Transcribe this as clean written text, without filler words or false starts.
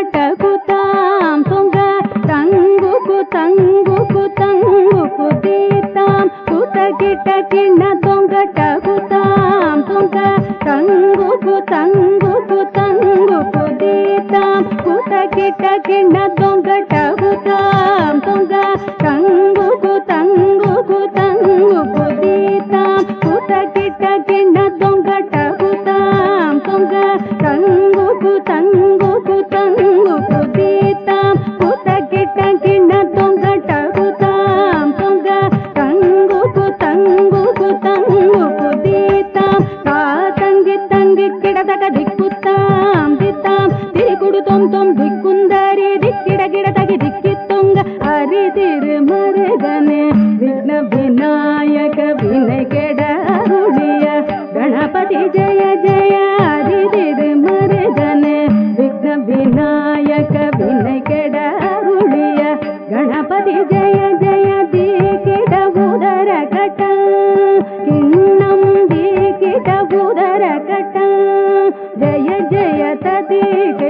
தொங்கட்டகுதாம் தொங்க தங்குகு தங்குகு தங்குகு தீதாம் குதகிட்ட கிண்ண தொங்கட்டகுதாம் தொங்க தங்குகு தங்குகு தங்குகு தீதாம் குதகிட்ட கிண்ண தொங்கட்டகுதாம் தொங்க தங்குகு தங்குகு தங்குகு தீதாம் குதகிட்ட கிண்ண தொங்கட்டகுதாம் தொங்க தங்குகு தங்குகு தங்குகு தீதாம் குதகிட்ட கிண்ண தொங்கட்டகுதாம் தொங்க தங்குகு தங்குகு தங்குகு தீதாம் காதங்கி தங்கி கிடதக திக்குத்தாம் தித்தாம் திரிகுடு தொம் தொம் திக்குந்தரி திக்கிட கிடதகி திக்கி தொங்க அரிதிரு மருகனே விக்ன விநாயக வினை கெட அருளிய கணபதி ஜெய ஜெய அரிதிரு மருகனே விக்ன விநாயக வினை கெட அருளிய கணபதி ஜெய ஜெய தீகிட உதர கட்ட கிண்ணம் தீகிட உதர கட்ட ஜெய ஜெய தீக